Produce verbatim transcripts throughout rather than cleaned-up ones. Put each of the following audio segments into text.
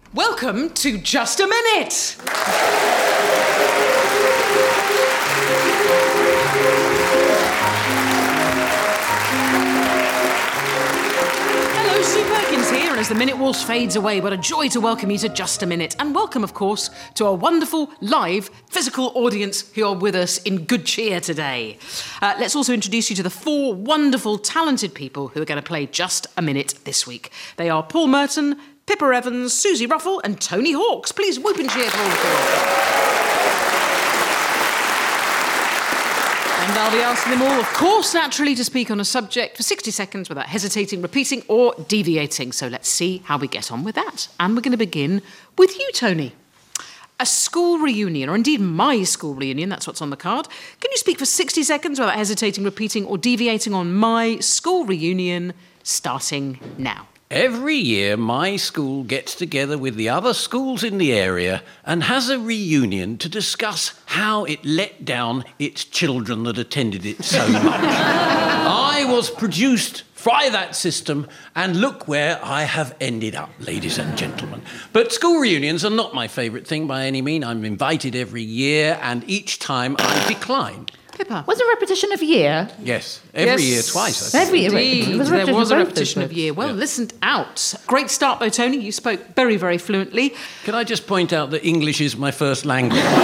Welcome to Just a Minute! Hello, Sue Perkins here, and as the Minute Waltz fades away, what a joy to welcome you to Just a Minute. And welcome, of course, to our wonderful, live, physical audience who are with us in good cheer today. Uh, let's also introduce you to the four wonderful, talented people who are going to play Just a Minute this week. They are Paul Merton, Pippa Evans, Susie Ruffle and Tony Hawks. Please whoop and cheer for all of them. And I'll be asking them all, of course, naturally, to speak on a subject for sixty seconds without hesitating, repeating or deviating. So let's see how we get on with that. And we're going to begin with you, Tony. A school reunion, or indeed my school reunion, that's what's on the card. Can you speak for sixty seconds without hesitating, repeating or deviating on my school reunion, starting now? Every year, my school gets together with the other schools in the area and has a reunion to discuss how it let down its children that attended it so much. I was produced by that system, and look where I have ended up, ladies and gentlemen. But school reunions are not my favourite thing by any means. I'm invited every year, and each time I decline. Pippa. Was it a repetition of year? Yes, every Yes. year, twice. I think. Every year. Indeed, It was a there repetition was a of both repetition those of year. Well, Yeah. listened out. Great start, though, Tony. You spoke very, very fluently. Can I just point out that English is my first language? No,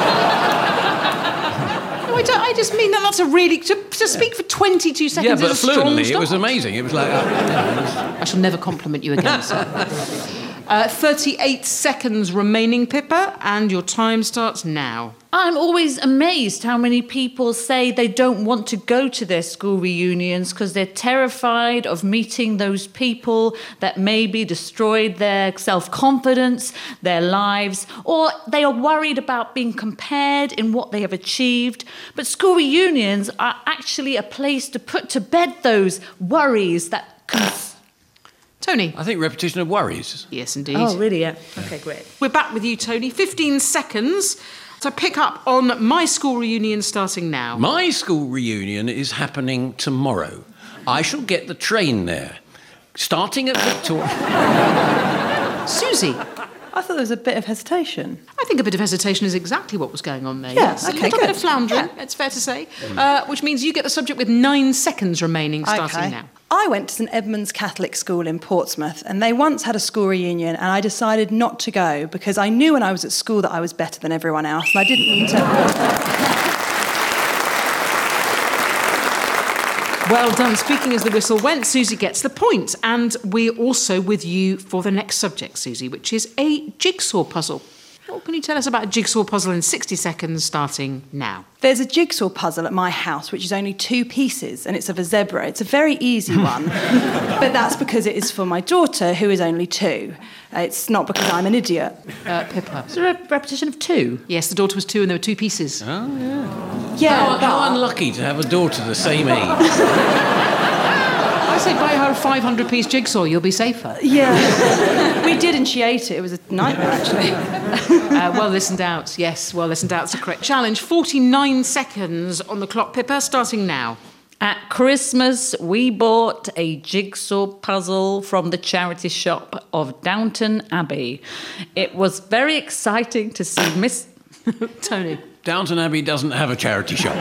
I, don't, I just mean that that's a really... To, to speak for twenty-two seconds Yeah, is but a strong fluently, start. it was amazing. It was like... Uh, I shall never compliment you again, sir. Uh, thirty-eight seconds remaining, Pippa, and your time starts now. I'm always amazed how many people say they don't want to go to their school reunions because they're terrified of meeting those people that maybe destroyed their self-confidence, their lives, or they are worried about being compared in what they have achieved. But school reunions are actually a place to put to bed those worries that... Cons- Tony. I think repetition of worries. Yes, indeed. oh, really? Yeah. Okay, great. We're back with you, Tony. fifteen seconds to pick up on my school reunion starting now. My school reunion is happening tomorrow. I shall get the train there, starting at Victoria. Susie. I thought there was a bit of hesitation. I think a bit of hesitation is exactly what was going on there. Yeah, yes. okay, a little good. bit of floundering, Yeah. it's fair to say, uh, which means you get the subject with nine seconds remaining starting Okay. now. I went to St Edmund's Catholic School in Portsmouth, and they once had a school reunion, and I decided not to go because I knew when I was at school that I was better than everyone else, and I didn't need to... Well done. Speaking as the whistle went, Susie gets the point. And we're also with you for the next subject, Susie, which is a jigsaw puzzle. What can you tell us about a jigsaw puzzle in sixty seconds, starting now? There's a jigsaw puzzle at my house, which is only two pieces, and it's of a zebra. It's a very easy one, but that's because it is for my daughter, who is only two. Uh, it's not because I'm an idiot. Uh, Pippa. Is there a repetition of two? Yes, the daughter was two and there were two pieces. Oh, yeah. Yeah, How, but... how unlucky to have a daughter the same age. I say buy her a five hundred piece jigsaw, you'll be safer. Yeah. We did, and she ate it. It was a nightmare, actually. Uh, well listened out, yes, well listened out. It's a correct challenge. forty-nine seconds on the clock, Pippa, starting now. At Christmas, we bought a jigsaw puzzle from the charity shop of Downton Abbey. It was very exciting to see Miss... Tony. Downton Abbey doesn't have a charity shop.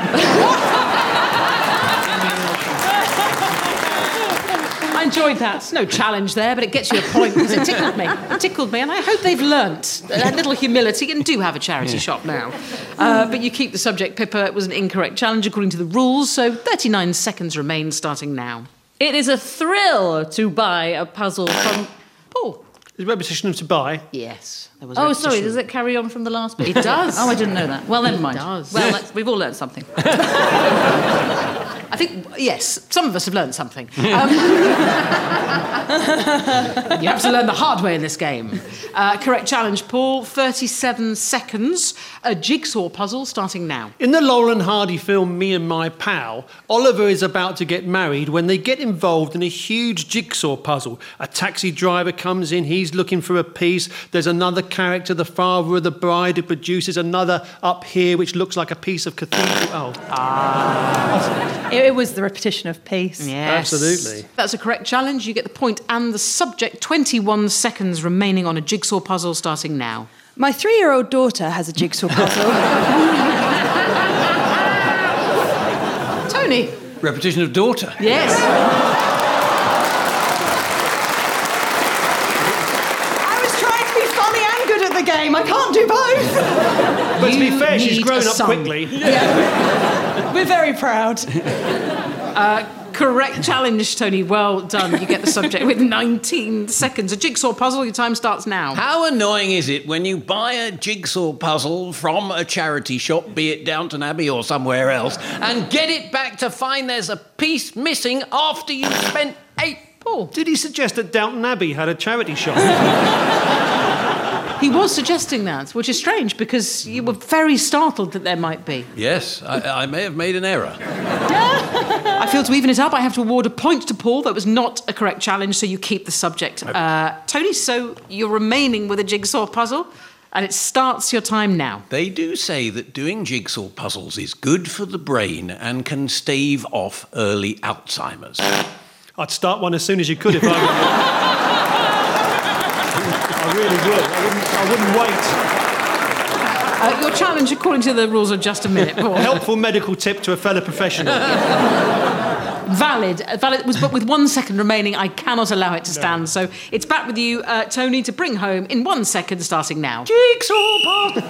I enjoyed that. No challenge there, but it gets you a point because it tickled me. It tickled me, and I hope they've learnt a little humility and do have a charity shop now. Uh, but you keep the subject, Pippa. It was an incorrect challenge according to the rules, so thirty-nine seconds remain starting now. It is a thrill to buy a puzzle from... Paul. Is repetition of to buy? Yes. There was a Oh, sorry, repetition. does it carry on from the last bit? It does. Oh, I didn't know that. Well, never mind. does. Well, let's, we've all learned something. I think, yes, some of us have learned something. Um, you have to learn the hard way in this game. Uh, correct challenge, Paul. thirty-seven seconds. A jigsaw puzzle starting now. In the Laurel and Hardy film Me and My Pal, Oliver is about to get married when they get involved in a huge jigsaw puzzle. A taxi driver comes in, he's looking for a piece. There's another character, the father of the bride, who produces another up here which looks like a piece of cathedral. Oh. It It was the repetition of peace. Yes. Absolutely. That's a correct challenge. You get the point and the subject. twenty-one seconds remaining on a jigsaw puzzle starting now. My three-year-old daughter has a jigsaw puzzle. Tony. Repetition of daughter. Yes. I was trying to be funny and good at the game. I can't do both. But to be You fair, she's need grown a up son. quickly. We're very proud. Correct challenge, Tony. Well done. You get the subject with nineteen seconds. A jigsaw puzzle. Your time starts now. How annoying is it when you buy a jigsaw puzzle from a charity shop, be it Downton Abbey or somewhere else, and get it back to find there's a piece missing after you've spent eight... Paul. Did he suggest that Downton Abbey had a charity shop? He was suggesting that, which is strange because you were very startled that there might be. Yes, I, I may have made an error. I feel to even it up, I have to award a point to Paul. That was not a correct challenge, so you keep the subject. Uh, Tony, so you're remaining with a jigsaw puzzle, and it starts your time now. They do say that doing jigsaw puzzles is good for the brain and can stave off early Alzheimer's. I'd start one as soon as you could if I were. I really would. I wouldn't, I wouldn't wait. Uh, your challenge, according to the rules of Just a Minute, Paul. Helpful medical tip to a fellow professional. Valid. Uh, Valid was, but with one second remaining, I cannot allow it to stand. So it's back with you, uh, Tony, to bring home in one second, starting now. Jigsaw puzzle!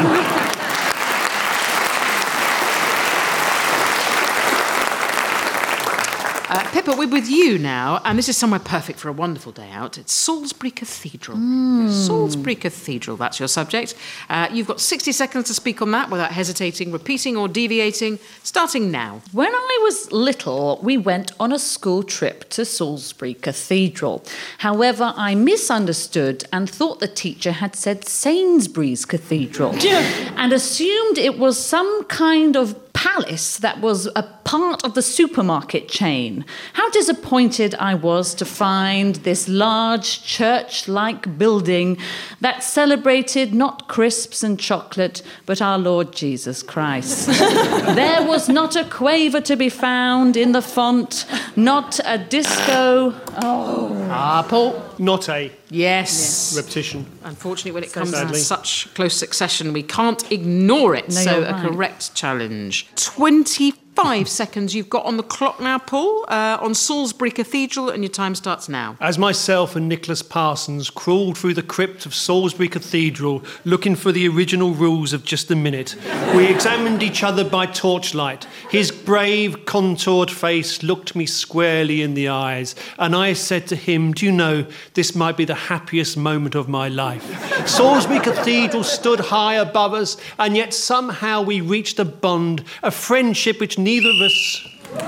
Uh, Pippa, we're with you now, and this is somewhere perfect for a wonderful day out. It's Salisbury Cathedral. Salisbury Cathedral, that's your subject. Uh, you've got sixty seconds to speak on that without hesitating, repeating or deviating, starting now. When I was little, we went on a school trip to Salisbury Cathedral. However, I misunderstood and thought the teacher had said Sainsbury's Cathedral and assumed it was some kind of palace that was a part of the supermarket chain. How disappointed I was to find this large church-like building that celebrated not crisps and chocolate, but our Lord Jesus Christ. There was not a quaver to be found in the font, not a disco. Oh. Ah, Paul. Not a Yes. repetition. Unfortunately, when it comes Sadly. in such close succession, we can't ignore it. No, so you're a right. correct challenge. twenty-five seconds you've got on the clock now, Paul, uh, on Salisbury Cathedral, and your time starts now. As myself and Nicholas Parsons crawled through the crypt of Salisbury Cathedral looking for the original rules of Just a Minute, we examined each other by torchlight. His brave, contoured face looked me squarely in the eyes, and I said to him, "Do you know, this might be the happiest moment of my life." Salisbury Cathedral stood high above us, and yet somehow we reached a bond, a friendship which neither of us...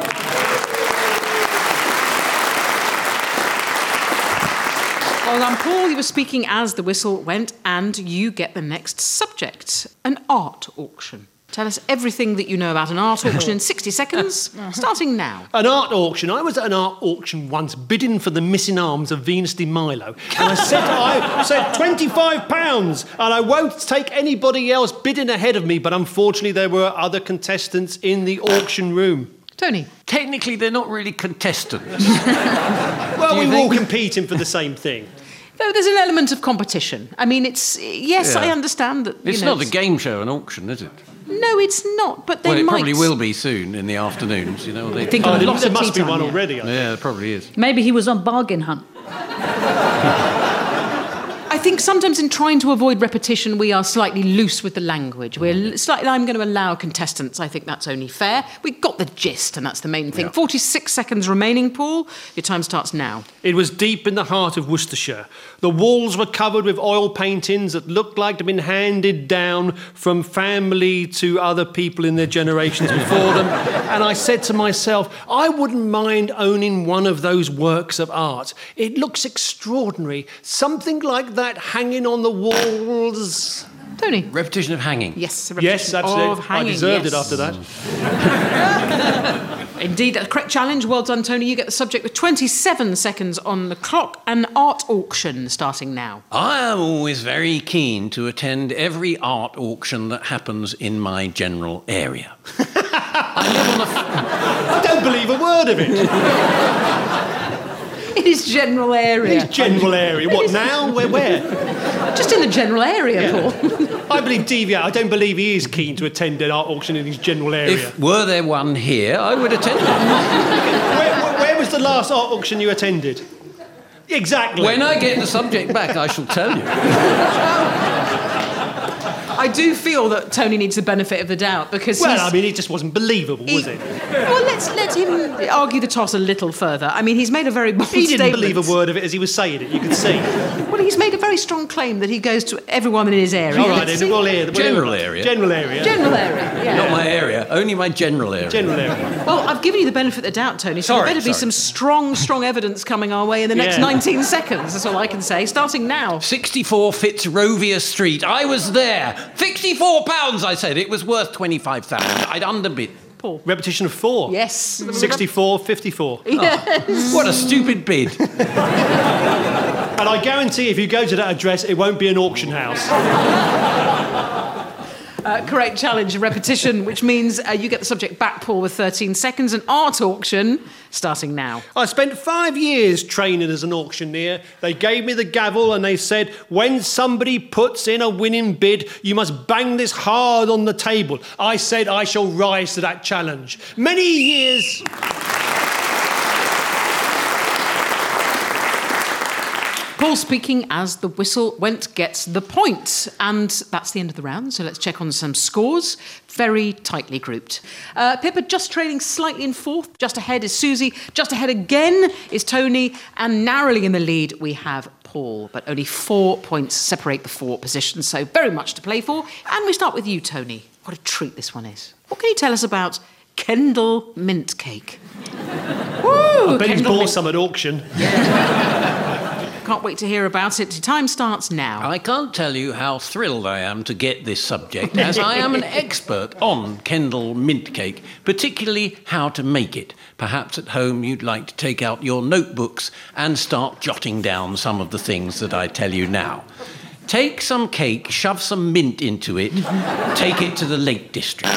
Well done, Paul. You were speaking as the whistle went, and you get the next subject, an art auction. Tell us everything that you know about an art auction in sixty seconds, starting now. An art auction. I was at an art auction once bidding for the missing arms of Venus de Milo. And I said, I said twenty-five pounds, and I won't take anybody else bidding ahead of me, but unfortunately there were other contestants in the auction room. Tony. Technically, they're not really contestants. Well, we you were all think? competing for the same thing. Though there's an element of competition. I mean, it's... Yes, Yeah. I understand that, you It's know, not a game show, an auction, is it? No, it's not, but they Well, it might... probably will be soon in the afternoons, you know. They Think Oh, of there, lots there of must tea be one time, yeah. already. I think. Yeah, there probably is. Maybe he was on bargain hunt. I think sometimes in trying to avoid repetition, we are slightly loose with the language. We're slightly. I'm going to allow contestants. I think that's only fair. We got the gist, and that's the main thing. Yeah. forty-six seconds remaining, Paul. Your time starts now. It was deep in the heart of Worcestershire. The walls were covered with oil paintings that looked like they'd been handed down from family to other people in their generations before them. And I said to myself, I wouldn't mind owning one of those works of art. It looks extraordinary. Something like that hanging on the walls. Tony. Repetition of hanging. Yes. a Yes, repetition absolutely. of hanging, I deserved yes. it after that. Indeed, a correct challenge. Well done, Tony. You get the subject with twenty-seven seconds on the clock. An art auction starting now. I am always very keen to attend every art auction that happens in my general area. I live on a... F- I don't believe a word of it. In his general area. His general area. What, now? Where? Where? Just in the general area, Yeah. Paul. I believe D V A. I don't believe he is keen to attend an art auction in his general area. if were there one here, I would attend it. Where, where, where was the last art auction you attended? Exactly. When I get the subject back, I shall tell you. I do feel that Tony needs the benefit of the doubt because Well, he's... I mean, it just wasn't believable, was he- it? Well, let's let him argue the toss a little further. I mean, he's made a very bold He didn't statement. believe a word of it as he was saying it, you could see. Well, he's made a very strong claim that he goes to everyone in his area. All right, Let's then, see. we'll hear. We'll General hear- area. General area. General area, yeah. Not my area, only my general area. General area. Well, I've given you the benefit of the doubt, Tony, so Sorry, there better be sorry. some strong, strong evidence coming our way in the next Yeah. nineteen seconds. That's all I can say. Starting now. sixty-four Fitzrovia Street. I was there. sixty-four pounds, I said. It was worth twenty-five thousand. I'd underbid. Paul. Repetition of four. Yes. sixty-four, fifty-four. Yes. What a stupid bid. And I guarantee if you go to that address, it won't be an auction house. Uh, correct challenge, repetition, which means uh, you get the subject back, Paul, with thirteen seconds. An art auction starting now. I spent five years training as an auctioneer. They gave me the gavel and they said, when somebody puts in a winning bid, you must bang this hard on the table. I said I shall rise to that challenge. Many years... Paul speaking as the whistle went gets the point. And that's the end of the round, so let's check on some scores. Very tightly grouped. Uh, Pippa just trailing slightly in fourth. Just ahead is Susie. Just ahead again is Tony. And narrowly in the lead, we have Paul. But only four points separate the four positions, so very much to play for. And we start with you, Tony. What a treat this one is. What can you tell us about Kendal Mint Cake? Woo! I bet he's Kendal bought Mint- some at auction. Can't wait to hear about it. Time starts now. I can't tell you how thrilled I am to get this subject, as I am an expert on Kendal mint cake, particularly how to make it. Perhaps at home you'd like to take out your notebooks and start jotting down some of the things that I tell you now. Take some cake, shove some mint into it, take it to the Lake District.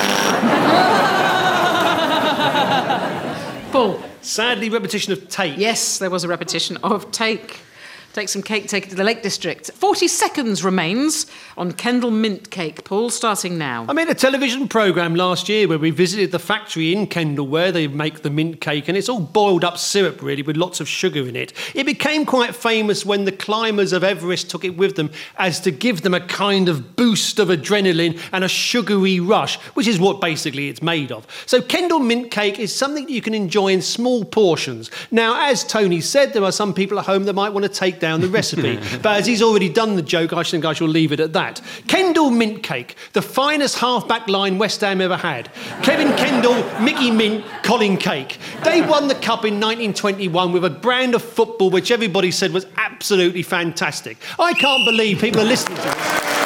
Paul. Sadly, repetition of take. Yes, there was a repetition of take. Take some cake, take it to the Lake District. forty seconds remains on Kendal Mint Cake. Paul, starting now. I made a television programme last year where we visited the factory in Kendal where they make the mint cake, and it's all boiled up syrup, really, with lots of sugar in it. It became quite famous when the climbers of Everest took it with them as to give them a kind of boost of adrenaline and a sugary rush, which is what basically it's made of. So Kendal mint cake is something that you can enjoy in small portions. Now, as Tony said, there are some people at home that might want to take down the recipe, but as he's already done the joke, I think I shall leave it at that. Kendal mint cake, the finest half-back line West Ham ever had. Kevin Kendal, Mickey Mint, Colin Cake. They won the cup in nineteen twenty-one with a brand of football which everybody said was absolutely fantastic. I can't believe people are listening to this.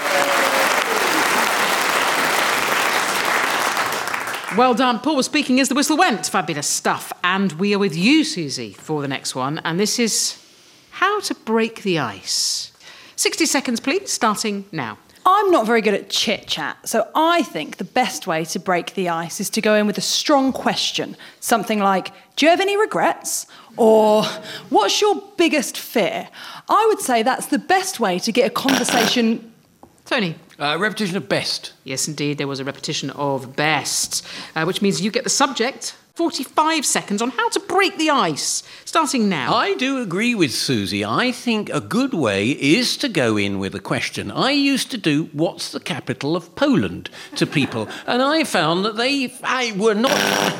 Well done. Paul was speaking as the whistle went. Fabulous stuff. And we are with you, Susie, for the next one. And this is how to break the ice. sixty seconds, please, starting now. I'm not very good at chit-chat, so I think the best way to break the ice is to go in with a strong question. Something like, do you have any regrets? Or, what's your biggest fear? I would say that's the best way to get a conversation... Tony. Uh, repetition of best. Yes, indeed, there was a repetition of best, uh, which means you get the subject. forty-five seconds on how to break the ice, starting now. I do agree with Susie. I think a good way is to go in with a question. I used to do, what's the capital of Poland, to people, and I found that they I were not...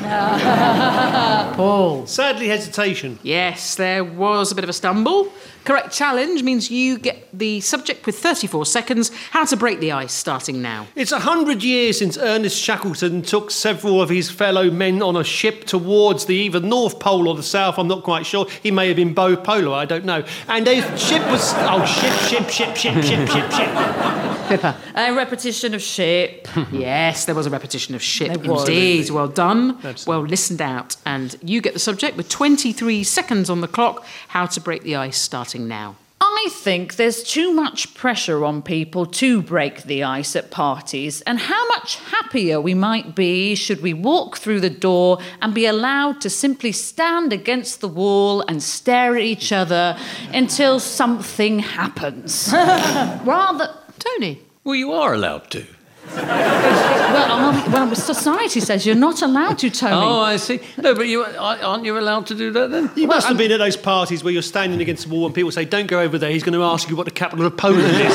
Paul. Sadly, hesitation. Yes, there was a bit of a stumble. Correct challenge means you get the subject with thirty-four seconds. How to break the ice, starting now. It's a hundred years since Ernest Shackleton took several of his fellow men on a ship towards the either North Pole or the South, I'm not quite sure. He may have been bipolar, I don't know. And his ship was... Oh, ship, ship, ship, ship, ship, ship, ship. Pippa. A repetition of ship. Yes, there was a repetition of ship. There was. Indeed. Well done. Absolutely. Well listened out. And you get the subject with twenty-three seconds on the clock. How to break the ice, starting now. I think there's too much pressure on people to break the ice at parties, and how much happier we might be should we walk through the door and be allowed to simply stand against the wall and stare at each other until something happens. Rather... Tony. Well, you are allowed to. Well, um, well, society says you're not allowed to, Tony. Oh, I see. No, but you aren't you allowed to do that then? You Well, must have I'm- been at those parties where you're standing against the wall and people say, don't go over there, he's going to ask you what the capital of Poland is.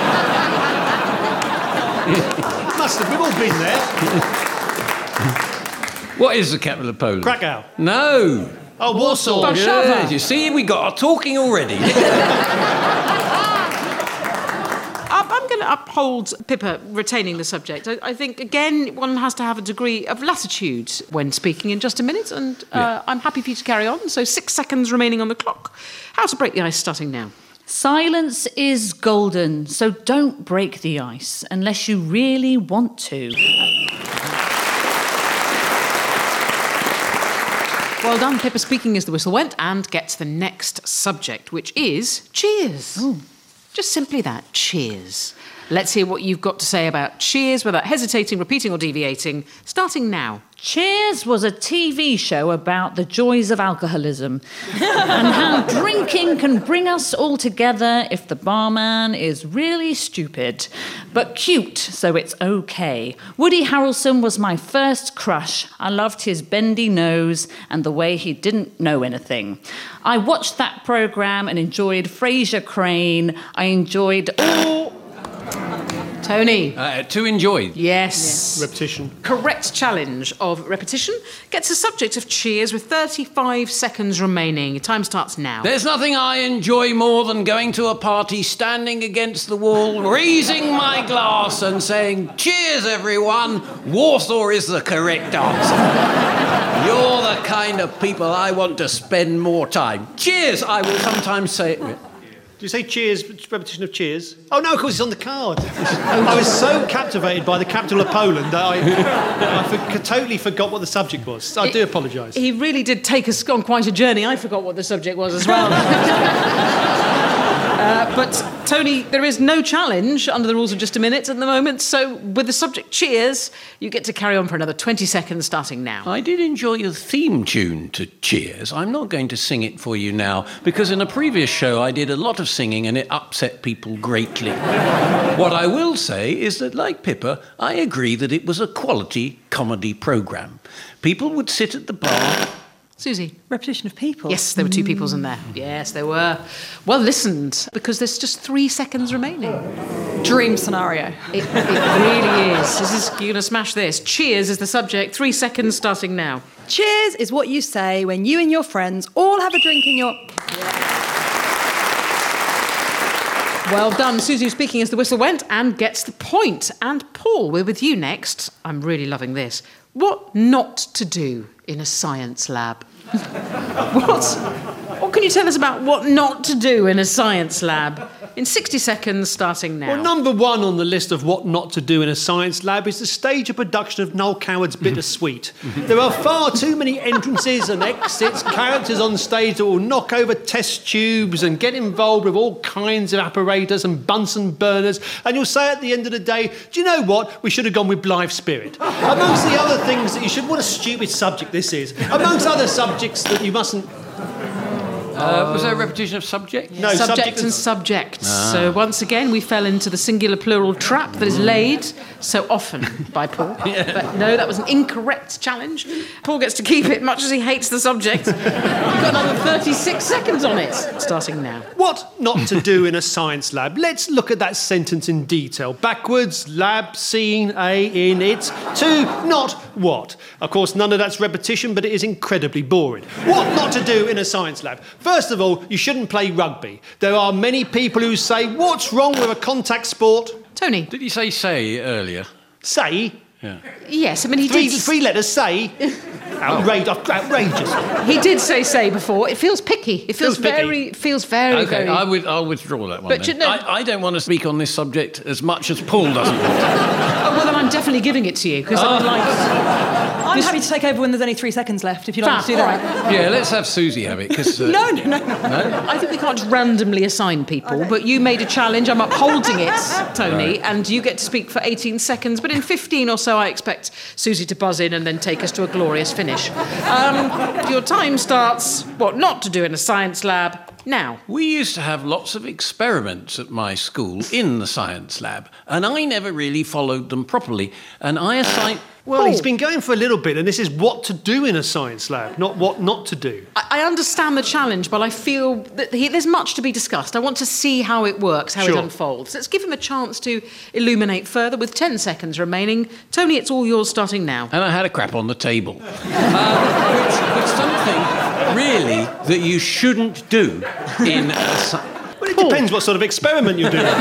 Must have, we've all been there. What is the capital of Poland? Krakow. No. Oh, Warsaw. Warszawa. Yes, you see, we got our talking already. I'm going to uphold Pippa retaining the subject. I, I think, again, one has to have a degree of latitude when speaking in just a minute, and uh, Yeah. I'm happy for you to carry on. So six seconds remaining on the clock. How to break the ice starting now. Silence is golden, so don't break the ice unless you really want to. Well done, Pippa, speaking as the whistle went, and gets the next subject, which is cheers. Just simply that, cheers. Let's hear what you've got to say about cheers without hesitating, repeating or deviating, starting now. Cheers was a T V show about the joys of alcoholism and how drinking can bring us all together if the barman is really stupid, but cute, so it's okay. Woody Harrelson was my first crush. I loved his bendy nose and the way he didn't know anything. I watched that programme and enjoyed Frasier Crane. I enjoyed all... Tony. Uh, to enjoy. Yes. Repetition. Correct challenge of repetition gets a subject of cheers with thirty-five seconds remaining. Your time starts now. There's nothing I enjoy more than going to a party, standing against the wall, raising my glass and saying, cheers, everyone. Warsaw is the correct answer. You're the kind of people I want to spend more time. Cheers, I will sometimes say it. Do you say cheers, repetition of cheers? Oh, no, of course, it's on the card. I was so captivated by the capital of Poland that I, I for, totally forgot what the subject was. I do apologise. He really did take us on quite a journey. I forgot what the subject was as well. uh, but, Tony, there is no challenge under the rules of just a minute at the moment, so with the subject cheers, you get to carry on for another twenty seconds starting now. I did enjoy the theme tune to Cheers. I'm not going to sing it for you now, because in a previous show I did a lot of singing and it upset people greatly. What I will say is that, like Pippa, I agree that it was a quality comedy programme. People would sit at the bar... Susie. Repetition of people. Yes, there were two peoples in there. Yes, there were. Well listened, because there's just three seconds remaining. Dream scenario. It, it really is. This is. You're going to smash this. Cheers is the subject. Three seconds starting now. Cheers is what you say when you and your friends all have a drink in your... Well done. Susie speaking as the whistle went and gets the point. And Paul, we're with you next. I'm really loving this. What not to do in a science lab? What? What can you tell us about what not to do in a science lab? In sixty seconds, starting now. Well, number one on the list of what not to do in a science lab is to stage a production of Noel Coward's Bittersweet. There are far too many entrances and exits, characters on stage that will knock over test tubes and get involved with all kinds of apparatus and Bunsen burners, and you'll say at the end of the day, do you know what? We should have gone with Blithe Spirit. Amongst the other things that you should... What a stupid subject this is. Amongst other subjects that you mustn't... Uh, was there a repetition of subject? No, subject, subject and subjects. So once again, we fell into the singular plural trap that is laid so often by Paul. But no, that was an incorrect challenge. Paul gets to keep it, much as he hates the subject. You've got another thirty-six seconds on it, starting now. What not to do in a science lab? Let's look at that sentence in detail. Backwards, lab, scene, A, in, it. Two, not what. Of course, none of that's repetition, but it is incredibly boring. What not to do in a science lab? First of all, you shouldn't play rugby. There are many people who say, what's wrong with a contact sport? Tony. Did you say say earlier? Say? Yeah. Yes, I mean, he Three, did... three letters, say. Outrage, outrageous. He did say say before. It feels picky. It feels, Feels picky. very... Feels very, Okay, very... I would, I'll withdraw that one. But then. you know- I, I don't want to speak on this subject as much as Paul doesn't want. Oh, well, then I'm definitely giving it to you, because I'd like... I'm happy to take over when there's only three seconds left, if you'd like Fab, to do that. all right. Yeah, let's have Susie have it, because... Uh, No, no, no, no. no? I think we can't just randomly assign people, but you made a challenge. I'm upholding it, Tony, Right. and you get to speak for eighteen seconds. But in fifteen or so, I expect Susie to buzz in and then take us to a glorious finish. Um, your time starts, what not to do in a science lab, now. We used to have lots of experiments at my school in the science lab, and I never really followed them properly, and I assigned... Well, he's been going for a little bit, and this is what to do in a science lab, not what not to do. I, I understand the challenge, but I feel that he, there's much to be discussed. I want to see how it works, how Sure. it unfolds. Let's give him a chance to illuminate further with ten seconds remaining. Tony, it's all yours starting now. And I had a crap on the table. uh, which was something, really, that you shouldn't do in a... Sci- Well, it depends what sort of experiment you're doing.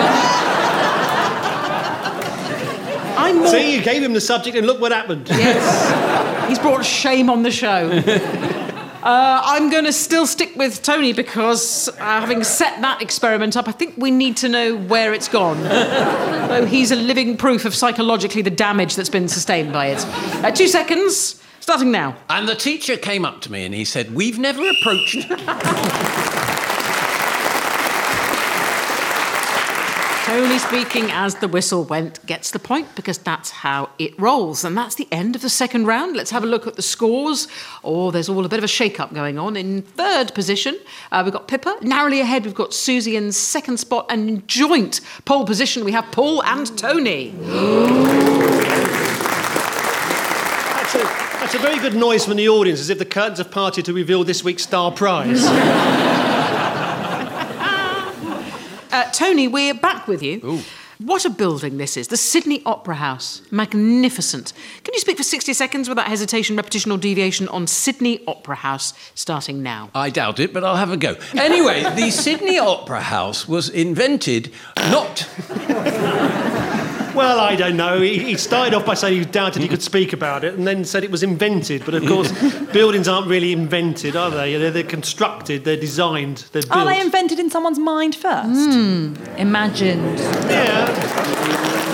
I'm more... See, you gave him the subject, and look what happened. Yes. He's brought shame on the show. Uh, I'm going to still stick with Tony because, uh, having set that experiment up, I think we need to know where it's gone. Though he's a living proof of psychologically the damage that's been sustained by it. Uh, two seconds, starting now. And the teacher came up to me and he said, "We've never approached..." Tony speaking as the whistle went gets the point because that's how it rolls. And that's the end of the second round. Let's have a look at the scores. Oh, there's all a bit of a shake-up going on. In third position, uh, we've got Pippa. Narrowly ahead, we've got Susie in second spot. And in joint pole position, we have Paul and Tony. That's a, that's a very good noise from the audience, as if the curtains have parted to reveal this week's star prize. Uh, Tony, we're back with you. Ooh. What a building this is. The Sydney Opera House. Magnificent. Can you speak for sixty seconds without hesitation, repetition or deviation on Sydney Opera House, starting now? I doubt it, but I'll have a go. Anyway, the Sydney Opera House was invented not... Well, I don't know. He, he started off by saying he doubted he could speak about it, and then said it was invented. But of course, buildings aren't really invented, are they? They're, they're constructed, they're designed, they're built. Are they invented in someone's mind first? Mm, imagined. Yeah.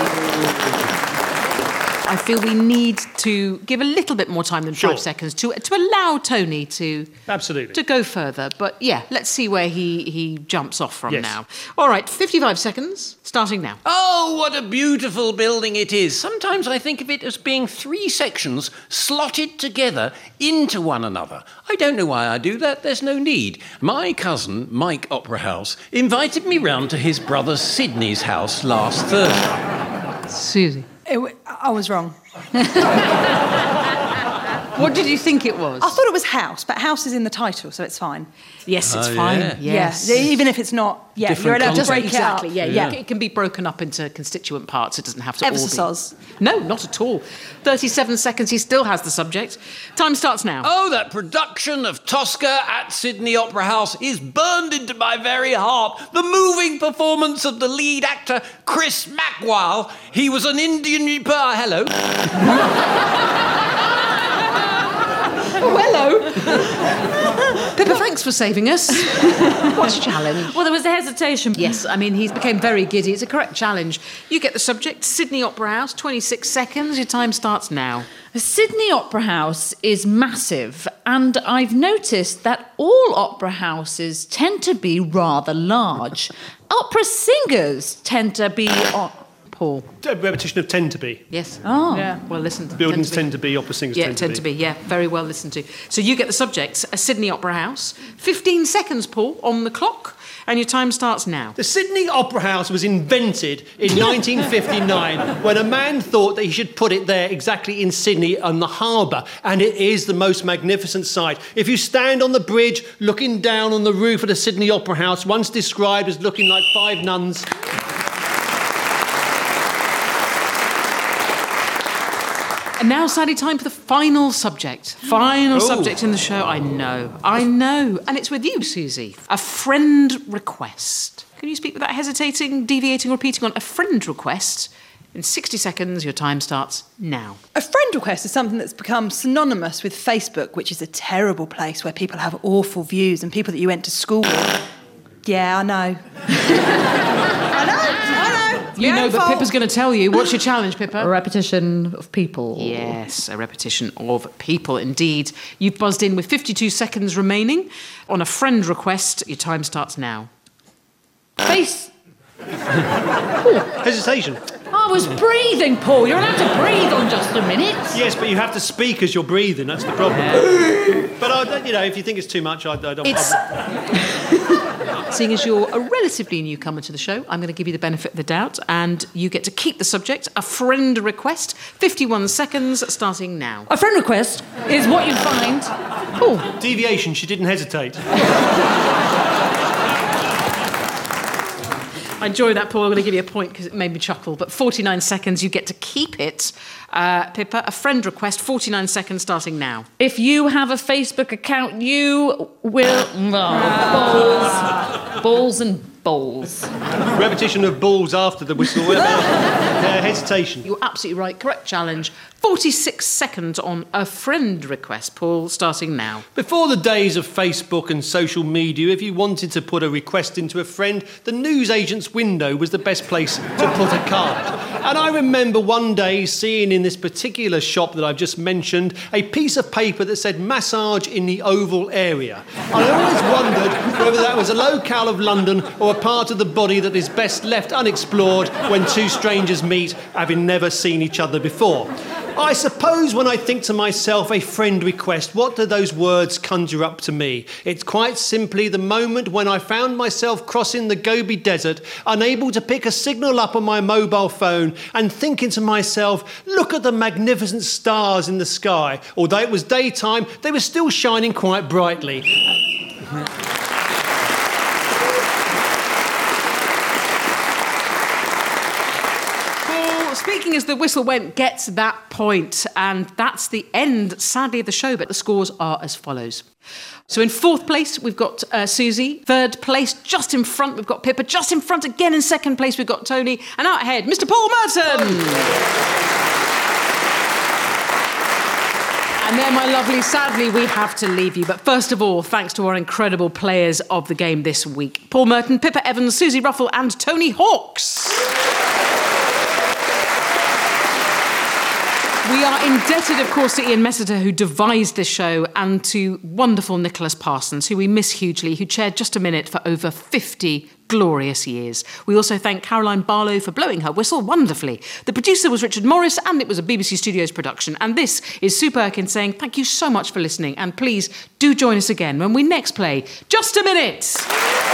I feel we need to give a little bit more time than Sure. five seconds to to allow Tony to Absolutely. to go further. But yeah, let's see where he, he jumps off from Yes. now. All right, fifty-five seconds, starting now. Oh, what a beautiful building it is. Sometimes I think of it as being three sections slotted together into one another. I don't know why I do that. There's no need. My cousin, Mike Opera House, invited me round to his brother Sydney's house last Thursday. Susie. It w- I was wrong. What did you think it was? I thought it was house, but house is in the title, so it's fine. Yes, it's Oh, fine. yeah. Yes. Yeah, even if it's not, yeah, Different you're allowed to context. break Exactly, it up. yeah, yeah. It can be broken up into constituent parts. It doesn't have to Ever all so be... soz. No, not at all. thirty-seven seconds, he still has the subject. Time starts now. Oh, that production of Tosca at Sydney Opera House is burned into my very heart. The moving performance of the lead actor, Chris Mackwile. He was an Indian... Uh, hello. Oh, hello. Pippa, thanks for saving us. What's challenge? Well, there was a hesitation. Yes, I mean, he became very giddy. It's a correct challenge. You get the subject, Sydney Opera House, twenty-six seconds. Your time starts now. The Sydney Opera House is massive, and I've noticed that all opera houses tend to be rather large. Opera singers tend to be... O- Paul. A repetition of tend to be. Yes. Oh. Yeah. Well listened. Buildings tend to be, opera singers Yeah, tend, tend to be. Yeah, very well listened to. So you get the subject, a Sydney Opera House. fifteen seconds, Paul, on the clock, and your time starts now. The Sydney Opera House was invented in nineteen fifty-nine when a man thought that he should put it there exactly in Sydney on the harbour, and it is the most magnificent sight. If you stand on the bridge looking down on the roof of the Sydney Opera House, once described as looking like five nuns... And now, Sadie, time for the final subject. Final Ooh. subject in the show. I know, I know. And it's with you, Susie. A friend request. Can you speak without hesitating, deviating, or repeating on a friend request? In sixty seconds, your time starts now. A friend request is something that's become synonymous with Facebook, which is a terrible place where people have awful views and people that you went to school with. Yeah, I know. I know, I know. You know, but Pippa's going to tell you. What's your challenge, Pippa? A repetition of people. Yes, a repetition of people, indeed. You've buzzed in with fifty-two seconds remaining. On a friend request, your time starts now. Face. Hesitation. I was breathing, Paul. You're allowed to breathe on Just a Minute. Yes, but you have to speak as you're breathing. That's the problem. But, I, you know, if you think it's too much, I, I don't... It's... Seeing as you're a relatively newcomer to the show, I'm going to give you the benefit of the doubt, and you get to keep the subject. A friend request, fifty-one seconds, starting now. A friend request is what you find. Oh, Deviation, she didn't hesitate. I enjoy that, Paul. I'm going to give you a point because it made me chuckle. But forty-nine seconds, you get to keep it. Uh, Pippa, a friend request, forty-nine seconds, starting now. If you have a Facebook account, you will... Oh, balls. Balls and bowls. Repetition of balls after the whistle. What about uh, hesitation? You're absolutely right. Correct challenge. forty-six seconds on a friend request, Paul, starting now. Before the days of Facebook and social media, if you wanted to put a request into a friend, the newsagent's window was the best place to put a card. And I remember one day seeing in this particular shop that I've just mentioned a piece of paper that said massage in the oval area. And I always wondered whether that was a locale of London or a part of the body that is best left unexplored when two strangers meet, having never seen each other before. I suppose when I think to myself, a friend request, what do those words conjure up to me? It's quite simply the moment when I found myself crossing the Gobi Desert, unable to pick a signal up on my mobile phone, and thinking to myself, look at the magnificent stars in the sky. Although it was daytime, they were still shining quite brightly. Speaking as the whistle went, gets that point. And that's the end, sadly, of the show, but the scores are as follows. So in fourth place, we've got uh, Susie. Third place, just in front, we've got Pippa. Just in front again in second place, we've got Tony. And out ahead, Mister Paul Merton. And there, my lovely, sadly, we have to leave you. But first of all, thanks to our incredible players of the game this week. Paul Merton, Pippa Evans, Susie Ruffle and Tony Hawks. We are indebted, of course, to Ian Messiter, who devised this show, and to wonderful Nicholas Parsons, who we miss hugely, who chaired Just a Minute for over fifty glorious years. We also thank Caroline Barlow for blowing her whistle wonderfully. The producer was Richard Morris, and it was a B B C Studios production. And this is Sue Perkins saying thank you so much for listening, and please do join us again when we next play Just a Minute.